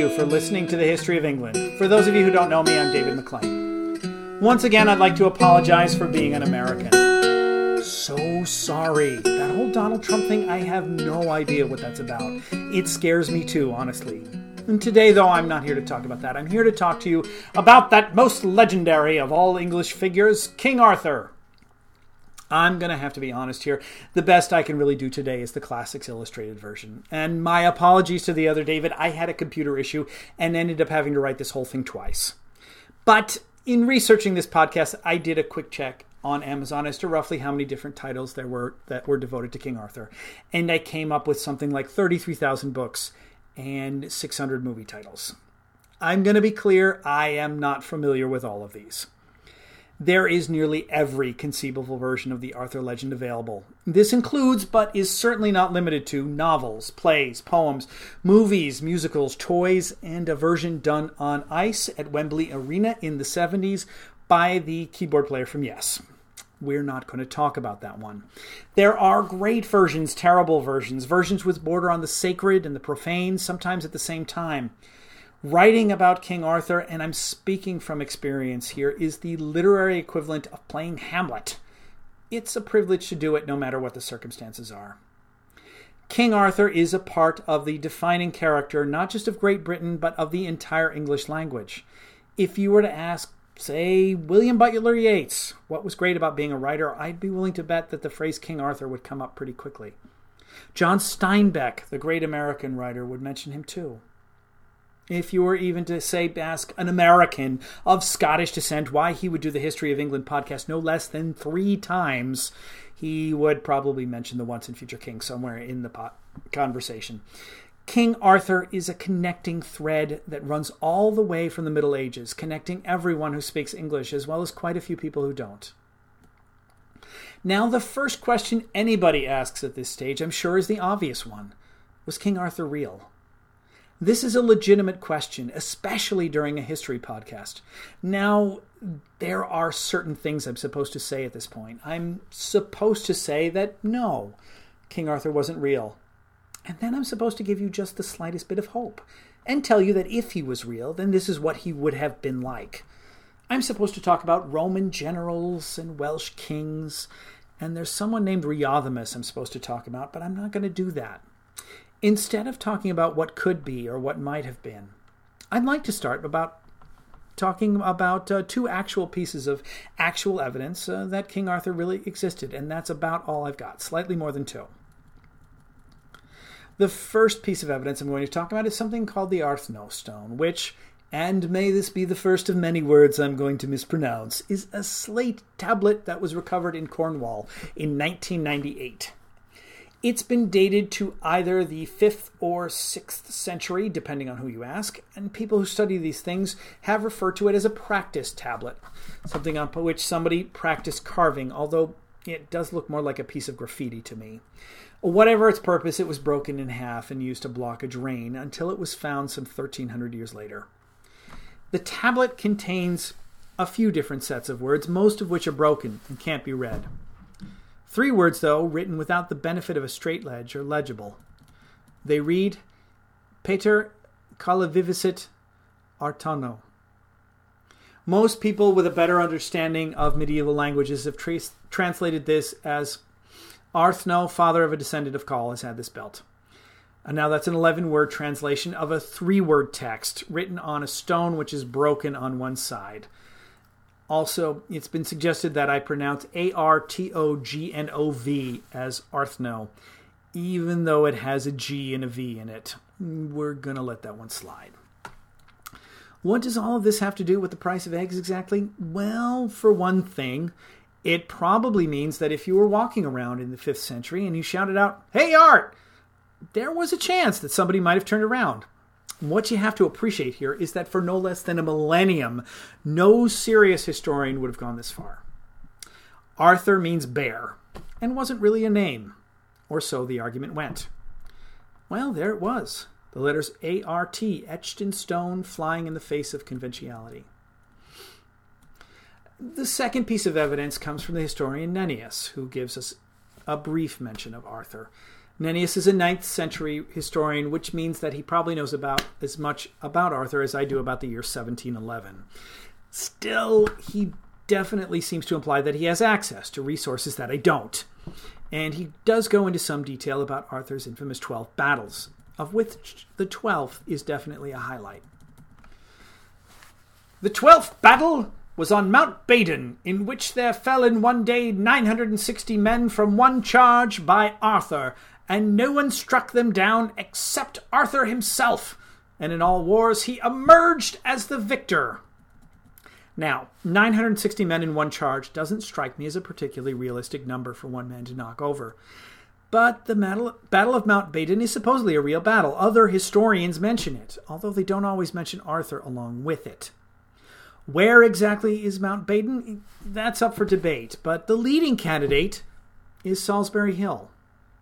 for listening to the History of England. For those of you who don't know me, I'm David McLean. Once again, I'd like to apologize for being an American. So sorry. That whole Donald Trump thing, I have no idea what that's about. It scares me too, honestly. And today, though, I'm not here to talk about that. I'm here to talk to you about that most legendary of all English figures, King Arthur. I'm going to have to be honest here. The best I can really do today is the Classics Illustrated version. And my apologies to the other David. I had a computer issue and ended up having to write this whole thing twice. But in researching this podcast, I did a quick check on Amazon as to roughly how many different titles there were that were devoted to King Arthur. And I came up with something like 33,000 books and 600 movie titles. I'm going to be clear, I am not familiar with all of these. There is nearly every conceivable version of the Arthur legend available. This includes, but is certainly not limited to, novels, plays, poems, movies, musicals, toys, and a version done on ice at Wembley Arena in the 70s by the keyboard player from Yes. We're not going to talk about that one. There are great versions, terrible versions, versions with border on the sacred and the profane, sometimes at the same time. Writing about King Arthur, and I'm speaking from experience here, is the literary equivalent of playing Hamlet. It's a privilege to do it no matter what the circumstances are. King Arthur is a part of the defining character, not just of Great Britain, but of the entire English language. If you were to ask, say, William Butler Yeats, what was great about being a writer, I'd be willing to bet that the phrase King Arthur would come up pretty quickly. John Steinbeck, the great American writer, would mention him too. If you were even to, say, ask an American of Scottish descent why he would do the History of England podcast no less than 3 times, he would probably mention the Once and Future King somewhere in the conversation. King Arthur is a connecting thread that runs all the way from the Middle Ages, connecting everyone who speaks English as well as quite a few people who don't. Now, the first question anybody asks at this stage, I'm sure, is the obvious one. Was King Arthur real? This is a legitimate question, especially during a history podcast. Now, there are certain things I'm supposed to say at this point. I'm supposed to say that no, King Arthur wasn't real. And then I'm supposed to give you just the slightest bit of hope and tell you that if he was real, then this is what he would have been like. I'm supposed to talk about Roman generals and Welsh kings, and there's someone named Rhothimus I'm supposed to talk about, but I'm not going to do that. Instead of talking about what could be or what might have been, I'd like to start talking about 2 actual pieces of actual evidence that King Arthur really existed, and that's about all I've got, slightly more than 2. The first piece of evidence I'm going to talk about is something called the Arthno Stone, which, and may this be the first of many words I'm going to mispronounce, is a slate tablet that was recovered in Cornwall in 1998. It's been dated to either the 5th or 6th century, depending on who you ask, and people who study these things have referred to it as a practice tablet, something on which somebody practiced carving, although it does look more like a piece of graffiti to me. Whatever its purpose, it was broken in half and used to block a drain until it was found some 1,300 years later. The tablet contains a few different sets of words, most of which are broken and can't be read. 3 words, though, written without the benefit of a straight ledge, are legible. They read, Pater calavivicit Artano. Most people with a better understanding of medieval languages have translated this as Arthno, father of a descendant of Coll, has had this belt. And now that's an 11-word translation of a 3-word text written on a stone which is broken on one side. Also, it's been suggested that I pronounce Artognov as Arthno, even though it has a G and a V in it. We're going to let that one slide. What does all of this have to do with the price of eggs exactly? Well, for one thing, it probably means that if you were walking around in the 5th century and you shouted out, "Hey, Art!" there was a chance that somebody might have turned around. What you have to appreciate here is that for no less than a millennium, no serious historian would have gone this far. Arthur means bear, and wasn't really a name, or so the argument went. Well, there it was, the letters A-R-T etched in stone, flying in the face of conventionality. The second piece of evidence comes from the historian Nennius, who gives us a brief mention of Arthur. Nennius is a 9th century historian, which means that he probably knows about as much about Arthur as I do about the year 1711. Still, he definitely seems to imply that he has access to resources that I don't. And he does go into some detail about Arthur's infamous 12 battles, of which the 12th is definitely a highlight. The 12th battle was on Mount Badon, in which there fell in one day 960 men from one charge by Arthur, and no one struck them down except Arthur himself, and in all wars he emerged as the victor. Now, 960 men in one charge doesn't strike me as a particularly realistic number for one man to knock over. But the Battle of Mount Badon is supposedly a real battle. Other historians mention it, although they don't always mention Arthur along with it. Where exactly is Mount Badon? That's up for debate, but the leading candidate is Salisbury Hill.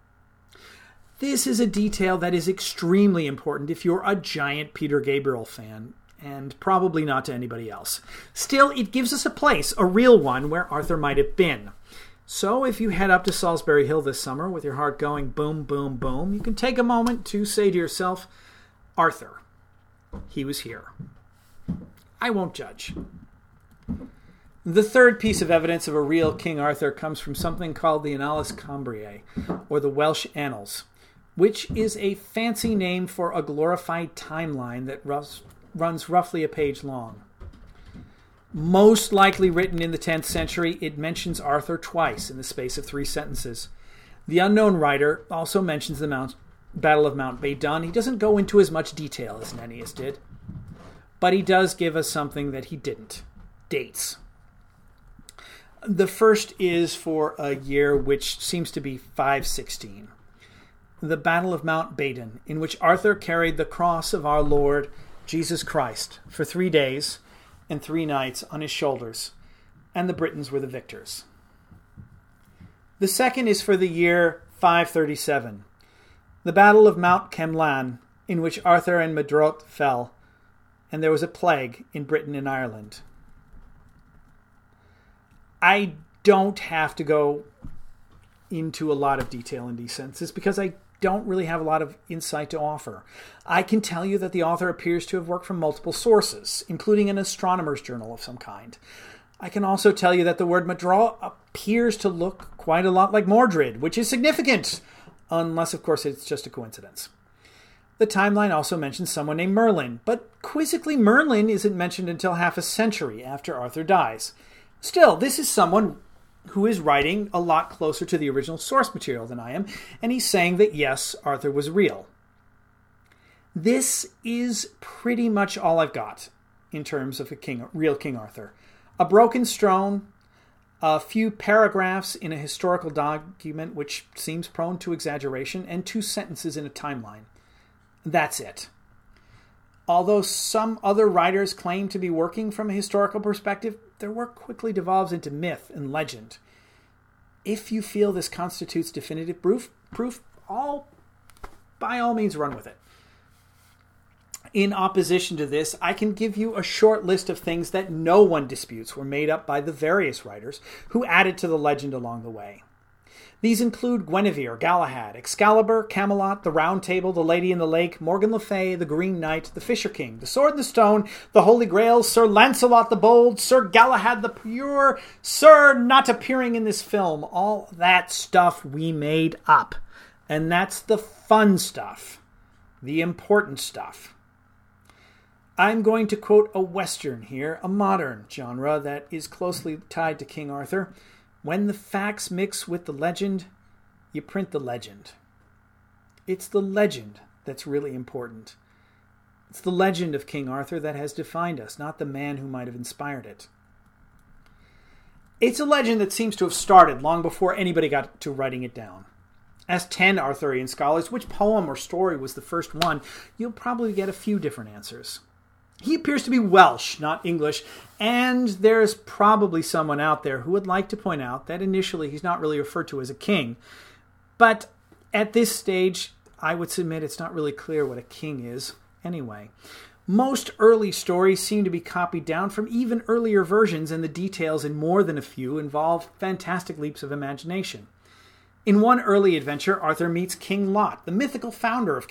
This is a detail that is extremely important if you're a giant Peter Gabriel fan, and probably not to anybody else. Still, it gives us a place, a real one, where Arthur might have been. So if you head up to Salisbury Hill this summer with your heart going boom, boom, boom, you can take a moment to say to yourself, Arthur, he was here. I won't judge. The third piece of evidence of a real King Arthur comes from something called the Annales Cambriae, or the Welsh Annals, which is a fancy name for a glorified timeline that runs roughly a page long. Most likely written in the 10th century, it mentions Arthur twice in the space of 3 sentences. The unknown writer also mentions the Battle of Mount Badon. He doesn't go into as much detail as Nennius did, but he does give us something that he didn't. Dates. The first is for a year which seems to be 516. The Battle of Mount Badon, in which Arthur carried the cross of our Lord Jesus Christ for 3 days and 3 nights on his shoulders, and the Britons were the victors. The second is for the year 537, the Battle of Mount Kemlan, in which Arthur and Medrawt fell, and there was a plague in Britain and Ireland. I don't have to go into a lot of detail in these sentences because I don't really have a lot of insight to offer. I can tell you that the author appears to have worked from multiple sources, including an astronomer's journal of some kind. I can also tell you that the word Medrawt appears to look quite a lot like Mordred, which is significant, unless, of course, it's just a coincidence. The timeline also mentions someone named Merlin, but quizzically Merlin isn't mentioned until half a century after Arthur dies. Still, this is someone who is writing a lot closer to the original source material than I am, and he's saying that yes, Arthur was real. This is pretty much all I've got in terms of real King Arthur. A broken stone, a few paragraphs in a historical document which seems prone to exaggeration, and 2 sentences in a timeline. That's it. Although some other writers claim to be working from a historical perspective, their work quickly devolves into myth and legend. If you feel this constitutes definitive proof, by all means run with it. In opposition to this, I can give you a short list of things that no one disputes were made up by the various writers who added to the legend along the way. These include Guinevere, Galahad, Excalibur, Camelot, the Round Table, the Lady in the Lake, Morgan Le Fay, the Green Knight, the Fisher King, the Sword and the Stone, the Holy Grail, Sir Lancelot the Bold, Sir Galahad the Pure, Sir not appearing in this film. All that stuff we made up. And that's the fun stuff, the important stuff. I'm going to quote a Western here, a modern genre that is closely tied to King Arthur. When the facts mix with the legend, you print the legend. It's the legend that's really important. It's the legend of King Arthur that has defined us, not the man who might have inspired it. It's a legend that seems to have started long before anybody got to writing it down. Ask 10 Arthurian scholars which poem or story was the first one, you'll probably get a few different answers. He appears to be Welsh, not English, and there's probably someone out there who would like to point out that initially he's not really referred to as a king. But at this stage, I would submit it's not really clear what a king is anyway. Most early stories seem to be copied down from even earlier versions, and the details in more than a few involve fantastic leaps of imagination. In one early adventure, Arthur meets King Lot, the mythical founder of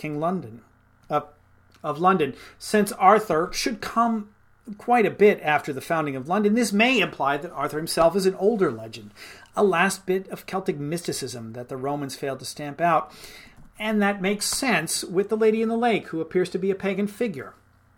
London. Since Arthur should come quite a bit after the founding of London, this may imply that Arthur himself is an older legend, a last bit of Celtic mysticism that the Romans failed to stamp out, and that makes sense with the Lady in the Lake, who appears to be a pagan figure.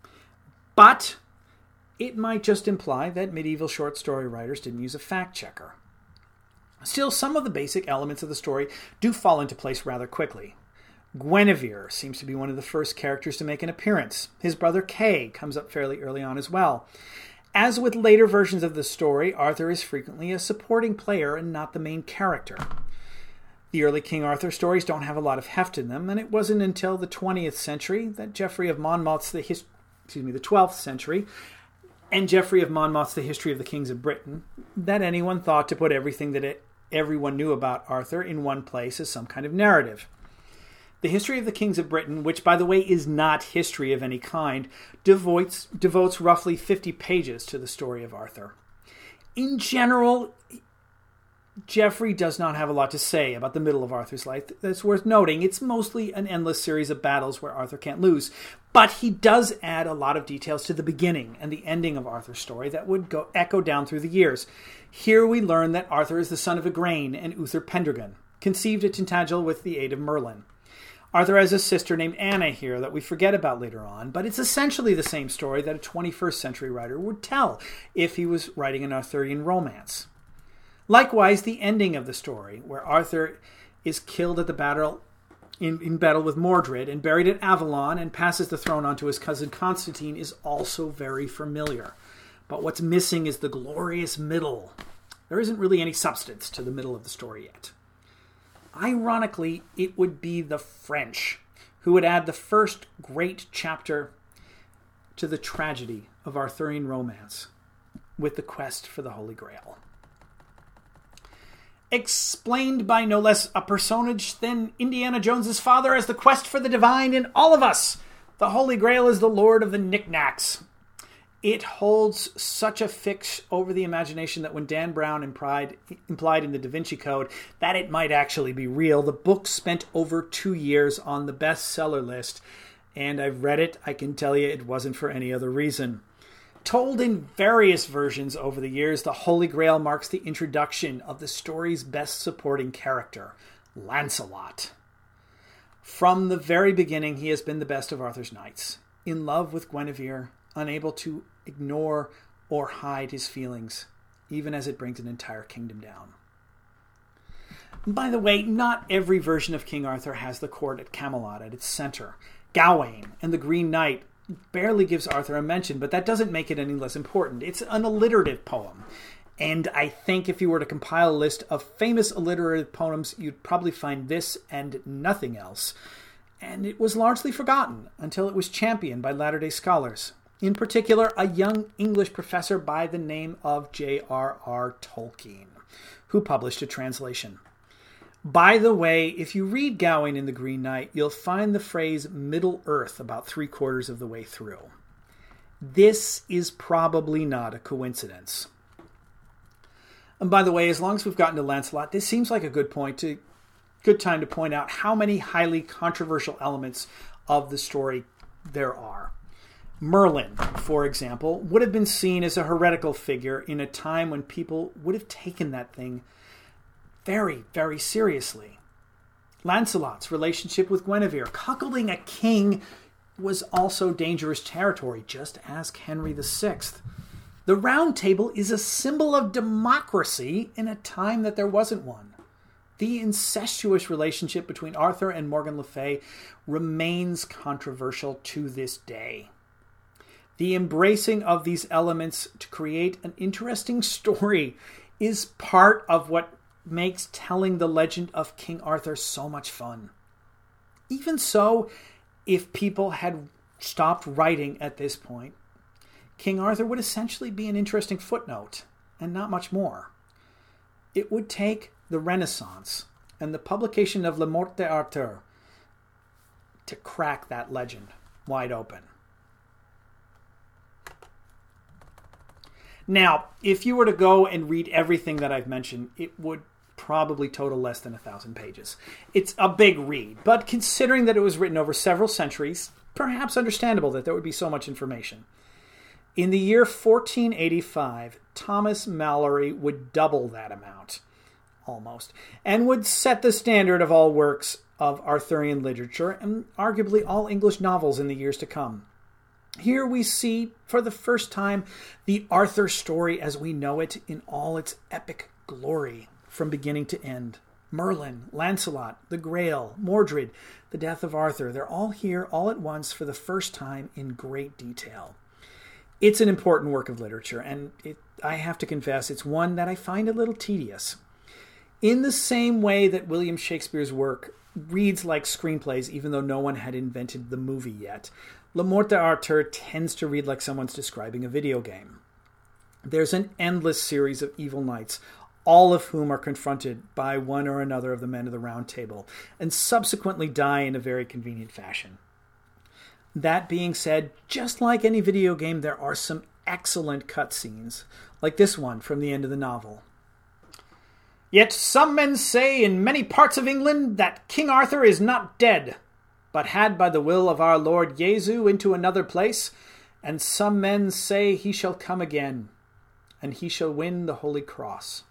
But it might just imply that medieval short story writers didn't use a fact checker. Still, some of the basic elements of the story do fall into place rather quickly. Guinevere seems to be one of the first characters to make an appearance. His brother Kay comes up fairly early on as well. As with later versions of the story, Arthur is frequently a supporting player and not the main character. The early King Arthur stories don't have a lot of heft in them, and it wasn't until the 20th century that Geoffrey of Monmouth's the 12th century, and Geoffrey of Monmouth's The History of the Kings of Britain, that anyone thought to put everything that everyone knew about Arthur in one place as some kind of narrative. The History of the Kings of Britain, which, by the way, is not history of any kind, devotes roughly 50 pages to the story of Arthur. In general, Geoffrey does not have a lot to say about the middle of Arthur's life. That's worth noting. It's mostly an endless series of battles where Arthur can't lose. But he does add a lot of details to the beginning and the ending of Arthur's story that would echo down through the years. Here we learn that Arthur is the son of Igraine and Uther Pendragon, conceived at Tintagel with the aid of Merlin. Arthur has a sister named Anna here that we forget about later on, but it's essentially the same story that a 21st century writer would tell if he was writing an Arthurian romance. Likewise, the ending of the story, where Arthur is killed at the battle in battle with Mordred and buried at Avalon and passes the throne on to his cousin Constantine, is also very familiar. But what's missing is the glorious middle. There isn't really any substance to the middle of the story yet. Ironically, it would be the French who would add the first great chapter to the tragedy of Arthurian romance with the quest for the Holy Grail. Explained by no less a personage than Indiana Jones's father as the quest for the divine in all of us. The Holy Grail is the lord of the knickknacks. It holds such a fix over the imagination that when Dan Brown implied in the Da Vinci Code that it might actually be real, the book spent over 2 years on the bestseller list, and I've read it. I can tell you it wasn't for any other reason. Told in various versions over the years, the Holy Grail marks the introduction of the story's best supporting character, Lancelot. From the very beginning, he has been the best of Arthur's knights, in love with Guinevere, unable to ignore or hide his feelings, even as it brings an entire kingdom down. By the way, not every version of King Arthur has the court at Camelot at its center. Gawain and the Green Knight barely gives Arthur a mention, but that doesn't make it any less important. It's an alliterative poem, and I think if you were to compile a list of famous alliterative poems, you'd probably find this and nothing else. And it was largely forgotten until it was championed by latter-day scholars. In particular, a young English professor by the name of J.R.R. Tolkien, who published a translation. By the way, if you read Gawain in the Green Knight, you'll find the phrase Middle-earth about 3/4 of the way through. This is probably not a coincidence. And by the way, as long as we've gotten to Lancelot, this seems like a good time to point out how many highly controversial elements of the story there are. Merlin, for example, would have been seen as a heretical figure in a time when people would have taken that thing very, very seriously. Lancelot's relationship with Guinevere, cuckolding a king, was also dangerous territory, just as Henry VI. The Round Table is a symbol of democracy in a time that there wasn't one. The incestuous relationship between Arthur and Morgan Le Fay remains controversial to this day. The embracing of these elements to create an interesting story is part of what makes telling the legend of King Arthur so much fun. Even so, if people had stopped writing at this point, King Arthur would essentially be an interesting footnote, and not much more. It would take the Renaissance and the publication of Le Morte d'Arthur to crack that legend wide open. Now, if you were to go and read everything that I've mentioned, it would probably total less than 1,000 pages. It's a big read, but considering that it was written over several centuries, perhaps understandable that there would be so much information. In the year 1485, Thomas Malory would double that amount, almost, and would set the standard of all works of Arthurian literature and arguably all English novels in the years to come. Here we see, for the first time, the Arthur story as we know it in all its epic glory, from beginning to end. Merlin, Lancelot, the Grail, Mordred, the death of Arthur, they're all here all at once for the first time in great detail. It's an important work of literature, and I have to confess, it's one that I find a little tedious. In the same way that William Shakespeare's work reads like screenplays, even though no one had invented the movie yet, Le Morte d'Arthur tends to read like someone's describing a video game. There's an endless series of evil knights, all of whom are confronted by one or another of the men of the Round Table, and subsequently die in a very convenient fashion. That being said, just like any video game, there are some excellent cutscenes, like this one from the end of the novel. Yet some men say in many parts of England that King Arthur is not dead, but had by the will of our Lord Jesu into another place, and some men say he shall come again, and he shall win the Holy Cross.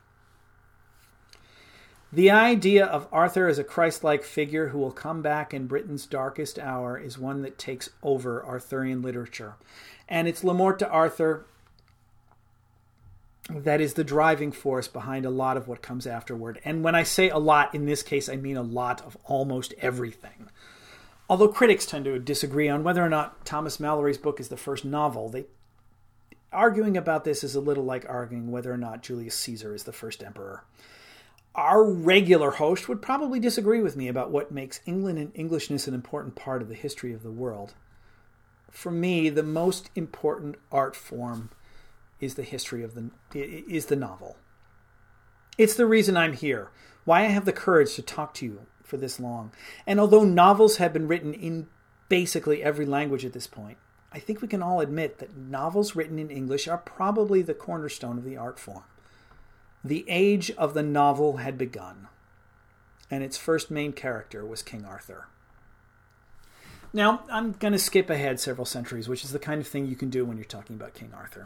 The idea of Arthur as a Christ-like figure who will come back in Britain's darkest hour is one that takes over Arthurian literature. And it's Le Morte d'Arthur that is the driving force behind a lot of what comes afterward. And when I say a lot, in this case, I mean a lot of almost everything. Although critics tend to disagree on whether or not Thomas Malory's book is the first novel, arguing about this is a little like arguing whether or not Julius Caesar is the first emperor. Our regular host would probably disagree with me about what makes England and Englishness an important part of the history of the world. For me, the most important art form is the novel. It's the reason I'm here, why I have the courage to talk to you for this long. And although novels have been written in basically every language at this point, I think we can all admit that novels written in English are probably the cornerstone of the art form. The age of the novel had begun, and its first main character was King Arthur. Now, I'm going to skip ahead several centuries, which is the kind of thing you can do when you're talking about King Arthur.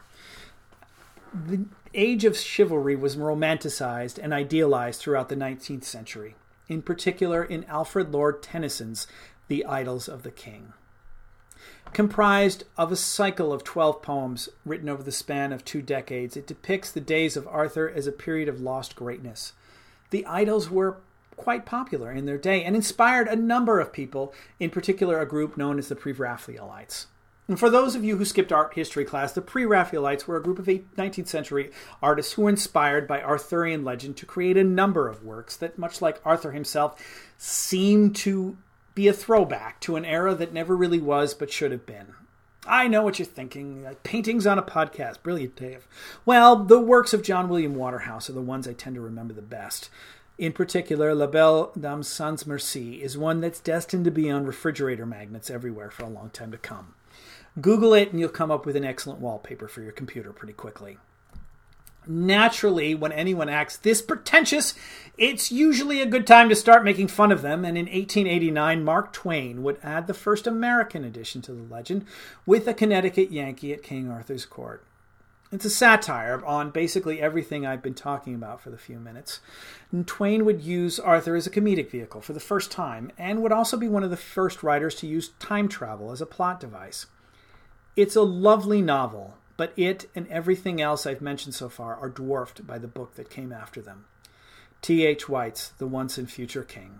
The age of chivalry was romanticized and idealized throughout the 19th century, in particular in Alfred Lord Tennyson's The Idylls of the King. Comprised of a cycle of 12 poems written over the span of 2 decades, it depicts the days of Arthur as a period of lost greatness. The Idylls were quite popular in their day and inspired a number of people, in particular a group known as the Pre-Raphaelites. And for those of you who skipped art history class, the Pre-Raphaelites were a group of 19th century artists who were inspired by Arthurian legend to create a number of works that, much like Arthur himself, seem to be a throwback to an era that never really was but should have been. I know what you're thinking. Like paintings on a podcast. Brilliant, Dave. Well, the works of John William Waterhouse are the ones I tend to remember the best. In particular, La Belle Dame Sans Merci is one that's destined to be on refrigerator magnets everywhere for a long time to come. Google it and you'll come up with an excellent wallpaper for your computer pretty quickly. Naturally, when anyone acts this pretentious, it's usually a good time to start making fun of them, and in 1889, Mark Twain would add the first American addition to the legend with a Connecticut Yankee at King Arthur's court. It's a satire on basically everything I've been talking about for the few minutes. And Twain would use Arthur as a comedic vehicle for the first time, and would also be one of the first writers to use time travel as a plot device. It's a lovely novel, but it and everything else I've mentioned so far are dwarfed by the book that came after them. T.H. White's The Once and Future King.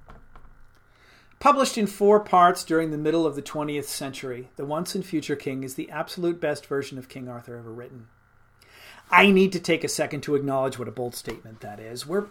Published in 4 parts during the middle of the 20th century, The Once and Future King is the absolute best version of King Arthur ever written. I need to take a second to acknowledge what a bold statement that is. We're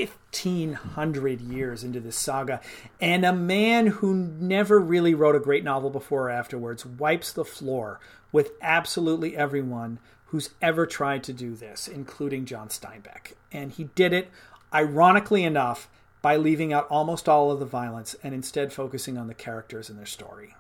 1,500 years into this saga, and a man who never really wrote a great novel before or afterwards wipes the floor with absolutely everyone who's ever tried to do this, including John Steinbeck. And he did it, ironically enough, by leaving out almost all of the violence and instead focusing on the characters and their story.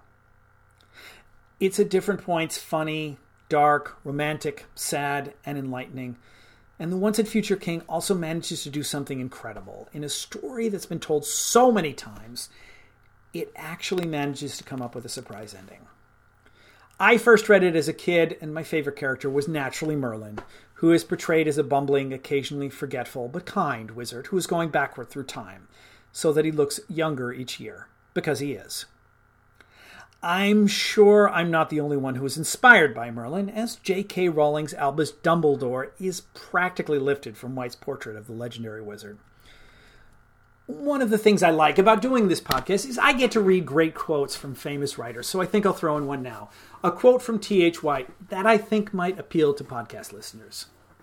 It's at different points funny, dark, romantic, sad, and enlightening. And the Once and Future King also manages to do something incredible. In a story that's been told so many times, it actually manages to come up with a surprise ending. I first read it as a kid, and my favorite character was naturally Merlin, who is portrayed as a bumbling, occasionally forgetful, but kind wizard who is going backward through time, so that he looks younger each year, because he is. I'm sure I'm not the only one who is inspired by Merlin, as J.K. Rowling's Albus Dumbledore is practically lifted from White's portrait of the legendary wizard. One of the things I like about doing this podcast is I get to read great quotes from famous writers, so I think I'll throw in one now. A quote from T.H. White that I think might appeal to podcast listeners.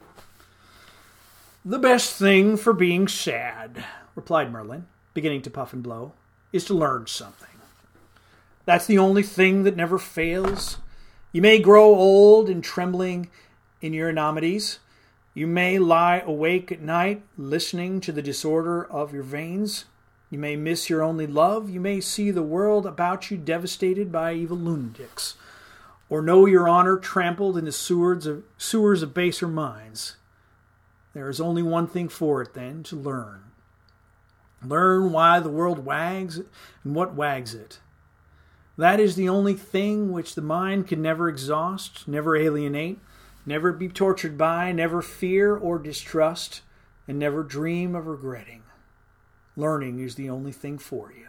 "The best thing for being sad," replied Merlin, beginning to puff and blow, "is to learn something. That's the only thing that never fails. You may grow old and trembling in your enormities. You may lie awake at night, listening to the disorder of your veins. You may miss your only love. You may see the world about you devastated by evil lunatics, or know your honor trampled in the sewers of baser minds. There is only one thing for it, then, to learn. Learn why the world wags and what wags it. That is the only thing which the mind can never exhaust, never alienate, never be tortured by, never fear or distrust, and never dream of regretting. Learning is the only thing for you."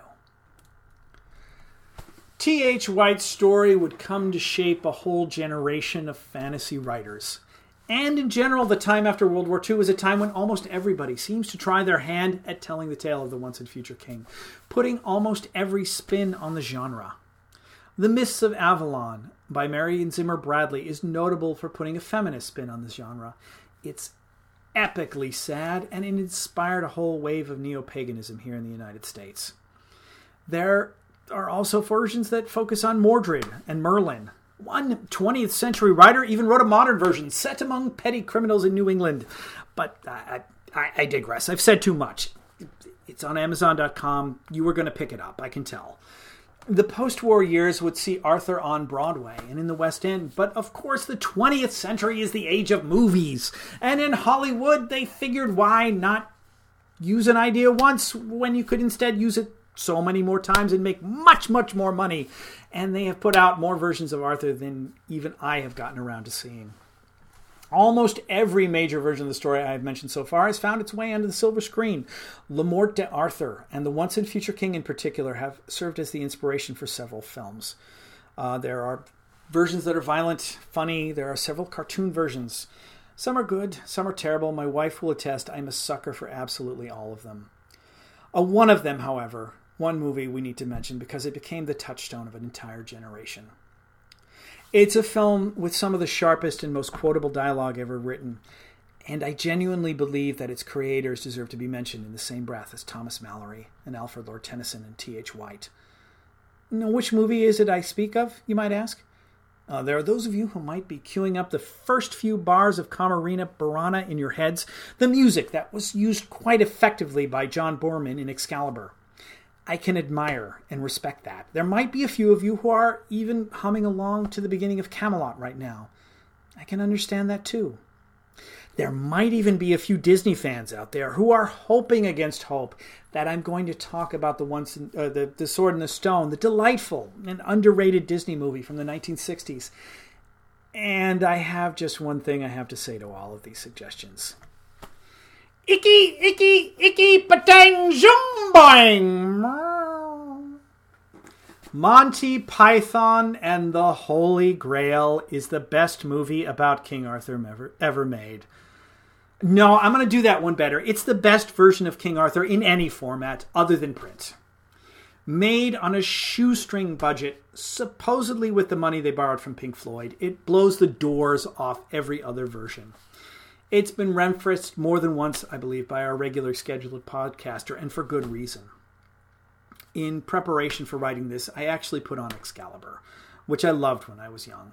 T.H. White's story would come to shape a whole generation of fantasy writers. And in general, the time after World War II was a time when almost everybody seems to try their hand at telling the tale of the Once and Future King, putting almost every spin on the genre. The Mists of Avalon by Marion Zimmer Bradley is notable for putting a feminist spin on this genre. It's epically sad, and it inspired a whole wave of neo-paganism here in the United States. There are also versions that focus on Mordred and Merlin. One 20th century writer even wrote a modern version set among petty criminals in New England. But I digress. I've said too much. It's on Amazon.com. You were going to pick it up, I can tell. The post-war years would see Arthur on Broadway and in the West End, but of course the 20th century is the age of movies. And in Hollywood, they figured why not use an idea once when you could instead use it so many more times and make much, much more money. And they have put out more versions of Arthur than even I have gotten around to seeing. Almost every major version of the story I have mentioned so far has found its way onto the silver screen. Le Morte d'Arthur and The Once and Future King in particular have served as the inspiration for several films. There are versions that are violent, funny. There are several cartoon versions. Some are good, some are terrible. My wife will attest I'm a sucker for absolutely all of them. One of them, however, one movie we need to mention because it became the touchstone of an entire generation. It's a film with some of the sharpest and most quotable dialogue ever written, and I genuinely believe that its creators deserve to be mentioned in the same breath as Thomas Malory and Alfred Lord Tennyson and T.H. White. Now, which movie is it I speak of, you might ask? There are those of you who might be queuing up the first few bars of Camarina Burana in your heads, the music that was used quite effectively by John Boorman in Excalibur. I can admire and respect that. There might be a few of you who are even humming along to the beginning of Camelot right now. I can understand that too. There might even be a few Disney fans out there who are hoping against hope that I'm going to talk about the Sword and the Stone, the delightful and underrated Disney movie from the 1960s. And I have just one thing I have to say to all of these suggestions. Icky, icky, icky, patang, zoom, boing. Monty Python and the Holy Grail is the best movie about King Arthur ever made. No, I'm going to do that one better. It's the best version of King Arthur in any format other than print. Made on a shoestring budget, supposedly with the money they borrowed from Pink Floyd, it blows the doors off every other version. It's been referenced more than once, I believe, by our regular scheduled podcaster, and for good reason. In preparation for writing this, I actually put on Excalibur, which I loved when I was young.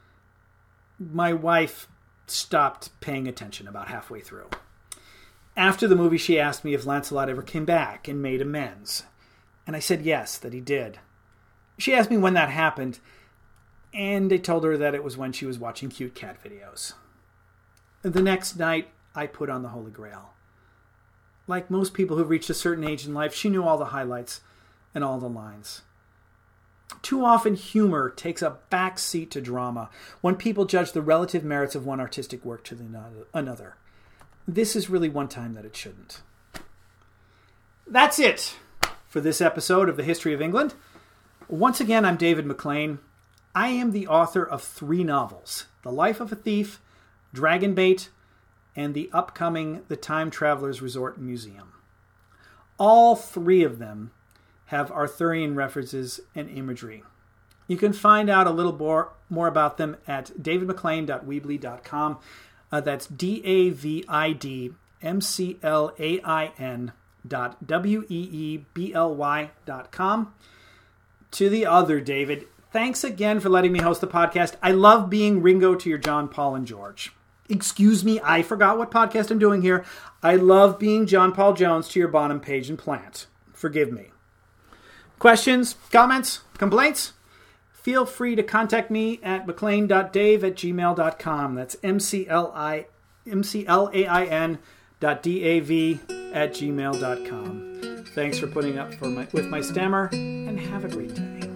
My wife stopped paying attention about halfway through. After the movie, she asked me if Lancelot ever came back and made amends. And I said yes, that he did. She asked me when that happened, and I told her that it was when she was watching cute cat videos. The next night, I put on the Holy Grail. Like most people who've reached a certain age in life, she knew all the highlights and all the lines. Too often, humor takes a back seat to drama when people judge the relative merits of one artistic work to another. This is really one time that it shouldn't. That's it for this episode of The History of England. Once again, I'm David McLean. I am the author of 3 novels, The Life of a Thief, Dragonbait, and the upcoming The Time Traveler's Resort and Museum. All 3 of them have Arthurian references and imagery. You can find out a little more about them at davidmclain.weebly.com. That's davidmclain.weebly.com. To the other David, thanks again for letting me host the podcast. I love being Ringo to your John, Paul, and George. Excuse me, I forgot what podcast I'm doing here. I love being John Paul Jones to your Bonham, Page, and Plant. Forgive me. Questions, comments, complaints? Feel free to contact me at mclain.dave@gmail.com. That's mclain.dav@gmail.com. Thanks for putting up with my stammer, and have a great day.